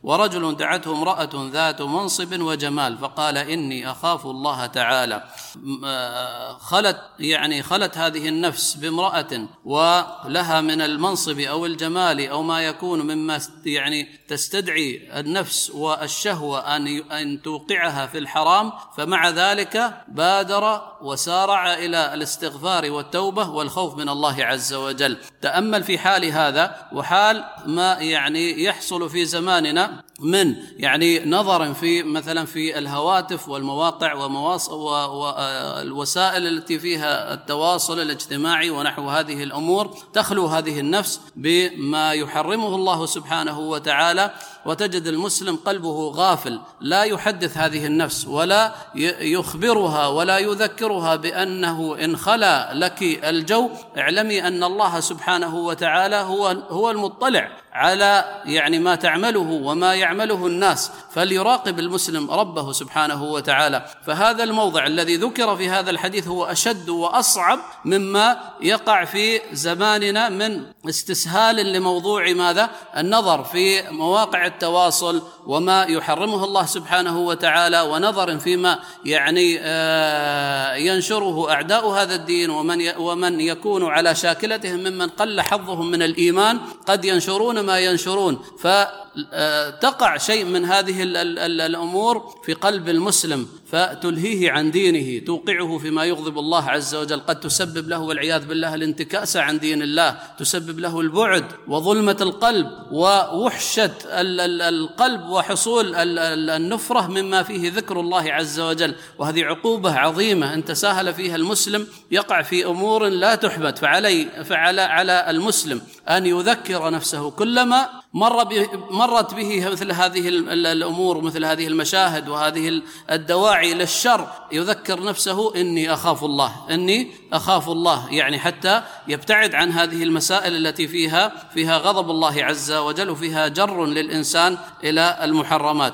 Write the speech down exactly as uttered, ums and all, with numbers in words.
ورجل دعته امرأة ذات منصب وجمال فقال إني أخاف الله تعالى. خلت يعني خلت هذه النفس بامرأة ولها من المنصب أو الجمال أو ما يكون مما يعني تستدعي النفس والشهوة أن أن توقعها في الحرام، فمع ذلك بادر وسارع إلى الاستغفار والتوبة والخوف من الله عز وجل. تأمل في حال هذا وحال ما يعني يحصل في زماننا من يعني نظر في مثلا في الهواتف والمواقع والوسائل التي فيها التواصل الاجتماعي ونحو هذه الأمور، تخلو هذه النفس بما يحرمه الله سبحانه وتعالى، وتجد المسلم قلبه غافل لا يحدث هذه النفس ولا يخبرها ولا يذكرها بأنه إن خلا لك الجو اعلمي أن الله سبحانه وتعالى هو هو المطلع على يعني ما تعمله وما يعمله الناس، فليراقب المسلم ربه سبحانه وتعالى. فهذا الموضع الذي ذكر في هذا الحديث هو أشد وأصعب مما يقع في زماننا من استسهال لموضوع ماذا؟ النظر في مواقع التواصل وما يحرمه الله سبحانه وتعالى، ونظر فيما يعني ينشره أعداء هذا الدين ومن ومن يكون على شاكلتهم ممن قل حظهم من الإيمان، قد ينشرون ما ينشرون، فتقع شيء من هذه الأمور في قلب المسلم فتلهيه عن دينه، توقعه فيما يغضب الله عز وجل، قد تسبب له والعياذ بالله الانتكاس عن دين الله، تسبب له البعد وظلمة القلب ووحشة القلب وحصول النفرة مما فيه ذكر الله عز وجل. وهذه عقوبة عظيمة إن تساهل فيها المسلم يقع في أمور لا تحمد. فعلي فعلى على المسلم أن يذكر نفسه كلما مر به مرت به مثل هذه الأمور مثل هذه المشاهد وهذه الدواعي للشر، يذكر نفسه إني أخاف الله إني أخاف الله يعني حتى يبتعد عن هذه المسائل التي فيها فيها غضب الله عز وجل وفيها جر للإنسان إلى المحرمات.